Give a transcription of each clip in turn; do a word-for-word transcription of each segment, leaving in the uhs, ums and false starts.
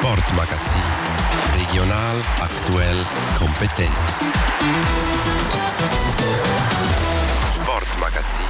Sportmagazin. Regional, aktuell, kompetent. Sportmagazin.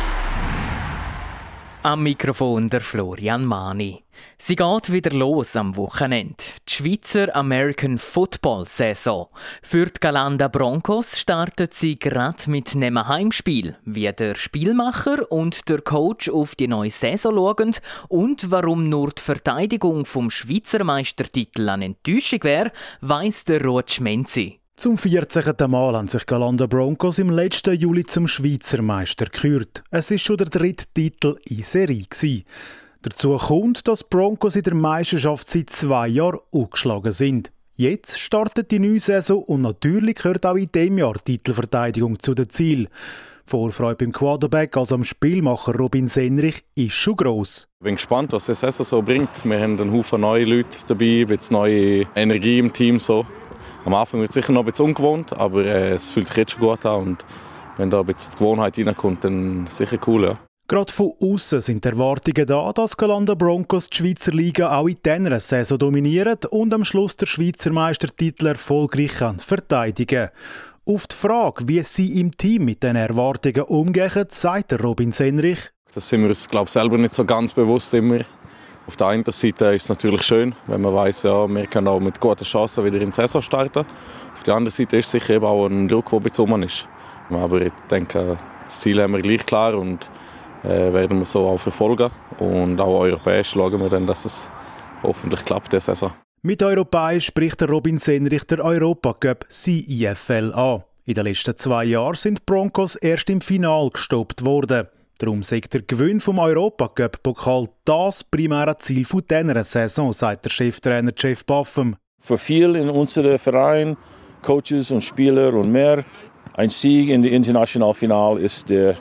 Am Mikrofon der Florian Mani. Sie geht wieder los am Wochenende. Die Schweizer American Football Saison. Für die Galanda Broncos startet sie gerade mit einem Heimspiel. Wie der Spielmacher und der Coach auf die neue Saison schauen und warum nur die Verteidigung vom Schweizer Meistertitel eine Enttäuschung wäre, weiss der Ruth Schmenzi. Zum vierzehnten Mal haben sich Galanda Broncos im letzten Juli zum Schweizer Meister gekürt. Es war schon der dritte Titel in Serie gewesen. Dazu kommt, dass die Broncos in der Meisterschaft seit zwei Jahren angeschlagen sind. Jetzt startet die neue Saison und natürlich gehört auch in diesem Jahr die Titelverteidigung zu den Zielen. Die Vorfreude beim Quarterback, also am Spielmacher Robin Senrich, ist schon gross. Ich bin gespannt, was die Saison so bringt. Wir haben einen Haufen neue Leute dabei, ein bisschen neue Energie im Team. So. Am Anfang wird es sicher noch ein bisschen ungewohnt, aber äh, es fühlt sich jetzt schon gut an. Und wenn da ein bisschen die Gewohnheit reinkommt, dann sicher cool. Ja. Gerade von außen sind die Erwartungen da, dass Galanda Broncos die Schweizer Liga auch in dieser Saison dominieren und am Schluss der Schweizer Meistertitel erfolgreich verteidigen. Auf die Frage, wie sie im Team mit diesen Erwartungen umgehen, sagt Robin Senrich. Das sind wir uns, glaube ich, selber nicht so ganz bewusst immer. Auf der einen Seite ist es natürlich schön, wenn man weiss, ja, wir können auch mit guten Chancen wieder in die Saison starten. Auf der anderen Seite ist es sicher eben auch ein Druck, der ein bisschen ist. Aber ich denke, das Ziel haben wir gleich klar und äh, werden wir so auch verfolgen. Und auch europäisch schauen wir dann, dass es hoffentlich klappt, diese Saison. Mit europäisch spricht der Robin Senrich der Europacup C I F L an. In den letzten zwei Jahren sind die Broncos erst im Finale gestoppt worden. Darum sagt der Gewinn vom Europacup-Pokal das primäre Ziel dieser Saison, sagt der Cheftrainer Jeff Buffum. Für viele in unserem Verein, Coaches und Spieler und mehr, ein Sieg in dem internationalen Finale ist, der,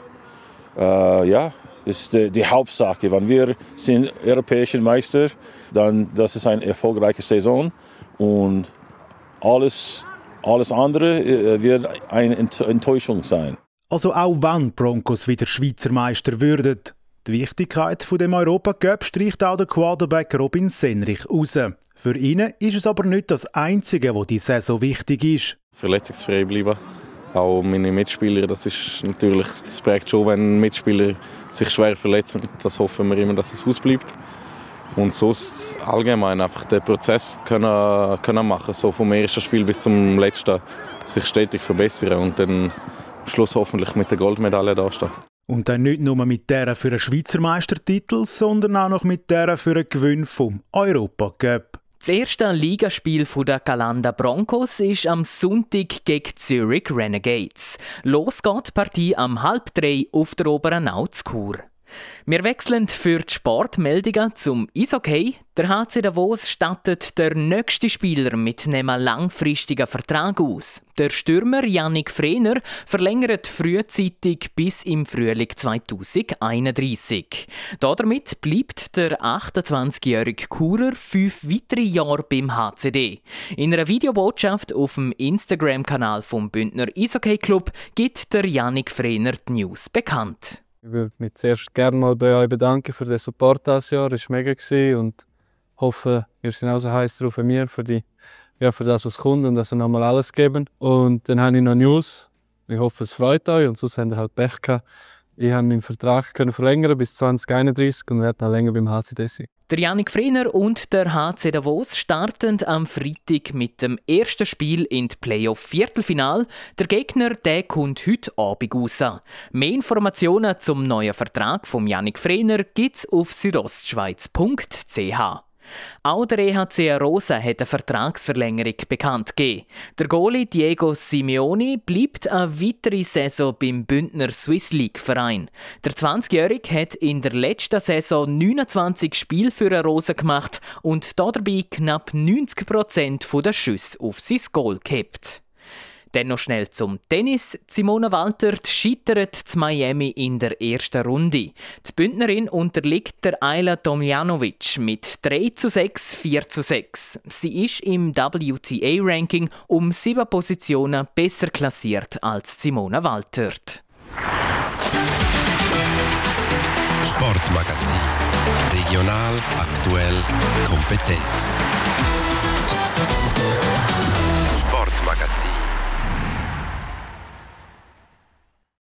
äh, ja, ist die, die Hauptsache. Wenn wir sind europäische Meister, dann das ist eine erfolgreiche Saison und alles, alles andere äh, wird eine Enttäuschung sein. Also auch wenn die Broncos wieder Schweizer Meister würden. Die Wichtigkeit von dem Europacup streicht auch der Quarterback Robin Senrich raus. Für ihn ist es aber nicht das Einzige, was die Saison wichtig ist. Verletzungsfrei bleiben. Auch meine Mitspieler, das ist natürlich, das prägt schon, wenn Mitspieler sich schwer verletzen. Das hoffen wir immer, dass es ausbleibt. Und sonst allgemein einfach den Prozess können, können machen, so vom ersten Spiel bis zum letzten, sich stetig verbessern und dann am Schluss hoffentlich mit der Goldmedaille dastehen. Und dann nicht nur mit der für einen Schweizer Meistertitel, sondern auch noch mit der für einen Gewinn vom Europacup. Das erste Ligaspiel der Galanda Broncos ist am Sonntag gegen Zurich Renegades. Los geht die Partie am halb drei auf der Oberen Au zu Chur. Wir wechseln für die Sportmeldungen zum Eishockey. Der H C Davos stattet der nächste Spieler mit einem langfristigen Vertrag aus. Der Stürmer Yannick Frehner verlängert frühzeitig bis im Frühling zwanzig einunddreißig. Damit bleibt der achtundzwanzigjährige Churer fünf weitere Jahre beim H C D. In einer Videobotschaft auf dem Instagram-Kanal vom Bündner Eishockey Club gibt der Yannick Frehner die News bekannt. Ich würde mich zuerst gerne mal bei euch bedanken für den Support dieses Jahr. Es war mega und hoffe, ihr seid auch so heiß drauf wie mir für, die, ja, für das, was kommt und dass ihr nochmal alles geben. Und dann habe ich noch News. Ich hoffe, es freut euch und sonst habt ihr halt Pech gehabt. Ich habe meinen Vertrag können verlängern bis zwanzig einunddreißig und werde noch länger beim H C D sein. Der Yannick Frehner und der H C Davos starten am Freitag mit dem ersten Spiel in die Playoff-Viertelfinale. Der Gegner der kommt heute Abend raus. Mehr Informationen zum neuen Vertrag von Yannick Frehner gibt es auf südostschweiz punkt c h. Auch der E H C Arosa hat eine Vertragsverlängerung bekannt gegeben. Der Goalie Diego Simeoni bleibt eine weitere Saison beim Bündner Swiss League Verein. Der zwanzigjährige hat in der letzten Saison neunundzwanzig Spiele für Arosa gemacht und dabei knapp neunzig Prozent der Schüsse auf sein Goal gehabt. Dann noch schnell zum Tennis. Simona Walter scheitert zu Miami in der ersten Runde. Die Bündnerin unterliegt der Ayla Tomljanovic mit drei zu sechs, vier zu sechs. Sie ist im W T A-Ranking um sieben Positionen besser klassiert als Simona Walter. Sportmagazin. Regional, aktuell, kompetent.